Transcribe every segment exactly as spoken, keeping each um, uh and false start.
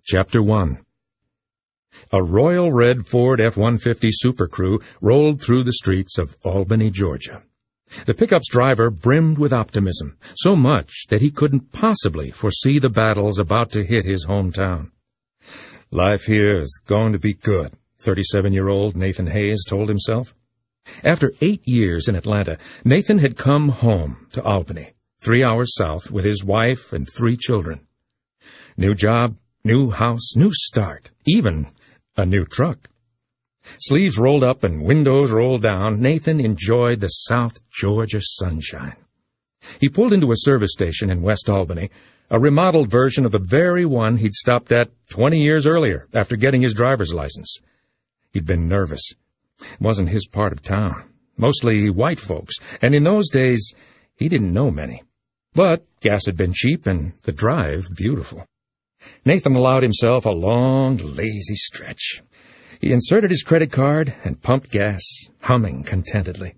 Chapter one. A royal red Ford F one fifty Super Crew rolled through the streets of Albany, Georgia. The pickup's driver brimmed with optimism, so much that he couldn't possibly foresee the battles about to hit his hometown. Life here is going to be good, thirty-seven-year-old Nathan Hayes told himself. After eight years in Atlanta, Nathan had come home to Albany, three hours south, with his wife and three children. New job, new house, new start, even a new truck. Sleeves rolled up and windows rolled down, Nathan enjoyed the South Georgia sunshine. He pulled into a service station in West Albany, a remodeled version of the very one he'd stopped at twenty years earlier after getting his driver's license. He'd been nervous. It wasn't his part of town. Mostly white folks, and in those days he didn't know many. But gas had been cheap and the drive beautiful. Nathan allowed himself a long, lazy stretch. He inserted his credit card and pumped gas, humming contentedly.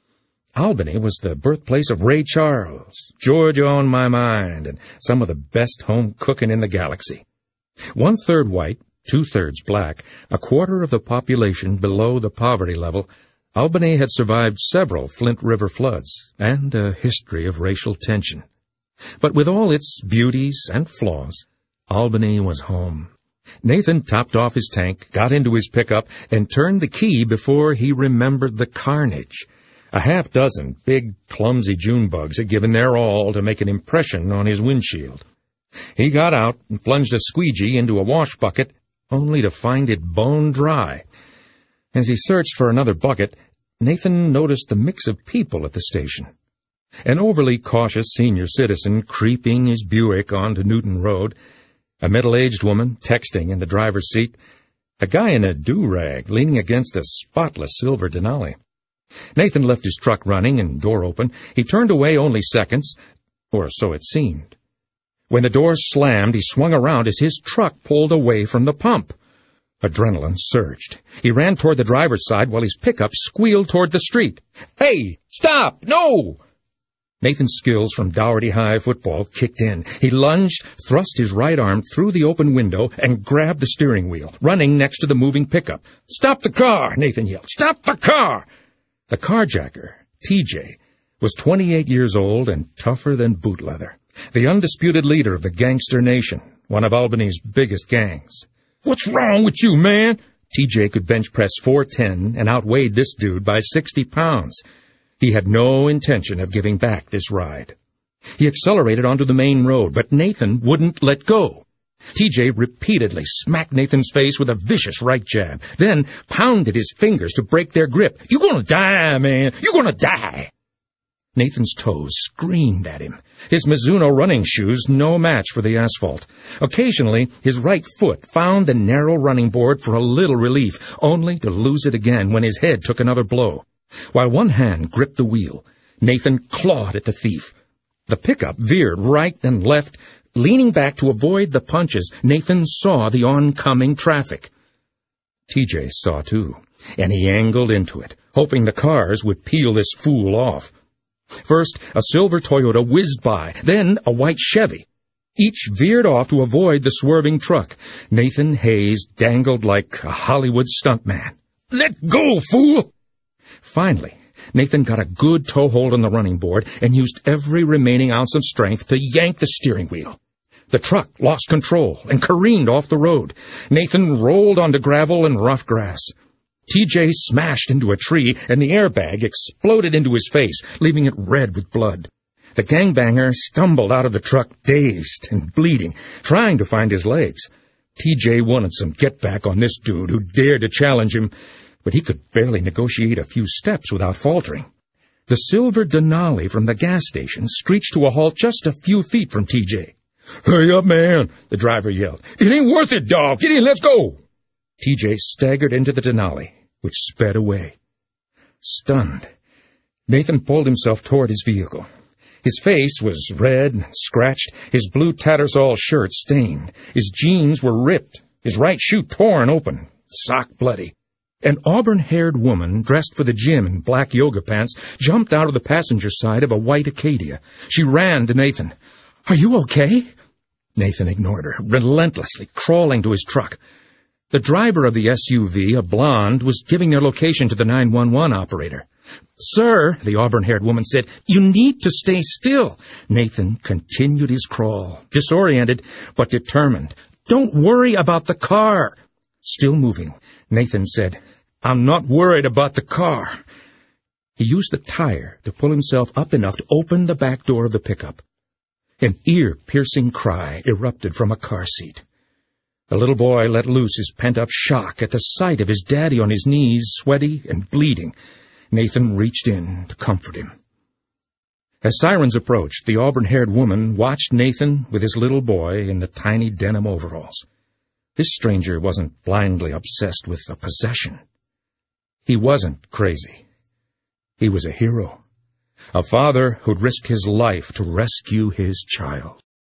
Albany was the birthplace of Ray Charles, Georgia on my mind, and some of the best home cooking in the galaxy. One-third white, two-thirds black, a quarter of the population below the poverty level, Albany had survived several Flint River floods and a history of racial tension. But with all its beauties and flaws, Albany was home. Nathan topped off his tank, got into his pickup, and turned the key before he remembered the carnage. A half dozen big, clumsy June bugs had given their all to make an impression on his windshield. He got out and plunged a squeegee into a wash bucket, only to find it bone dry. As he searched for another bucket, Nathan noticed the mix of people at the station. An overly cautious senior citizen creeping his Buick onto Newton Road, a middle-aged woman texting in the driver's seat, a guy in a do-rag leaning against a spotless silver Denali. Nathan left his truck running and door open. He turned away only seconds, or so it seemed. When the door slammed, he swung around as his truck pulled away from the pump. Adrenaline surged. He ran toward the driver's side while his pickup squealed toward the street. "Hey, stop! No!" Nathan's skills from Dougherty High football kicked in. He lunged, thrust his right arm through the open window, and grabbed the steering wheel, running next to the moving pickup. "Stop the car!" Nathan yelled. "Stop the car!" The carjacker, T J, was twenty-eight years old and tougher than boot leather, the undisputed leader of the Gangster Nation, one of Albany's biggest gangs. "What's wrong with you, man?" T J could bench press four ten and outweighed this dude by sixty pounds. He had no intention of giving back this ride. He accelerated onto the main road, but Nathan wouldn't let go. T J repeatedly smacked Nathan's face with a vicious right jab, then pounded his fingers to break their grip. "You're gonna die, man! You're gonna die!" Nathan's toes screamed at him. His Mizuno running shoes no match for the asphalt. Occasionally, his right foot found the narrow running board for a little relief, only to lose it again when his head took another blow. While one hand gripped the wheel, Nathan clawed at the thief. The pickup veered right and left. Leaning back to avoid the punches, Nathan saw the oncoming traffic. T J saw too, and he angled into it, hoping the cars would peel this fool off. First, a silver Toyota whizzed by, then a white Chevy. Each veered off to avoid the swerving truck. Nathan Hayes dangled like a Hollywood stuntman. "Let go, fool!" Finally, Nathan got a good toehold on the running board and used every remaining ounce of strength to yank the steering wheel. The truck lost control and careened off the road. Nathan rolled onto gravel and rough grass. T J smashed into a tree, and the airbag exploded into his face, leaving it red with blood. The gangbanger stumbled out of the truck, dazed and bleeding, trying to find his legs. T J wanted some get-back on this dude who dared to challenge him, but he could barely negotiate a few steps without faltering. The silver Denali from the gas station screeched to a halt just a few feet from T J. "Hurry up, man," the driver yelled. "It ain't worth it, dog. Get in, let's go." T J staggered into the Denali, which sped away. Stunned, Nathan pulled himself toward his vehicle. His face was red and scratched, his blue Tattersall shirt stained. His jeans were ripped, his right shoe torn open, sock bloody. An auburn-haired woman, dressed for the gym in black yoga pants, jumped out of the passenger side of a white Acadia. She ran to Nathan. "Are you okay?" Nathan ignored her, relentlessly crawling to his truck. The driver of the S U V, a blonde, was giving their location to the nine one one operator. "Sir," the auburn-haired woman said, "you need to stay still." Nathan continued his crawl, disoriented but determined. "Don't worry about the car." Still moving, Nathan said, "I'm not worried about the car." He used the tire to pull himself up enough to open the back door of the pickup. An ear-piercing cry erupted from a car seat. The little boy let loose his pent-up shock at the sight of his daddy on his knees, sweaty and bleeding. Nathan reached in to comfort him. As sirens approached, the auburn-haired woman watched Nathan with his little boy in the tiny denim overalls. This stranger wasn't blindly obsessed with a possession. He wasn't crazy. He was a hero, a father who'd risked his life to rescue his child.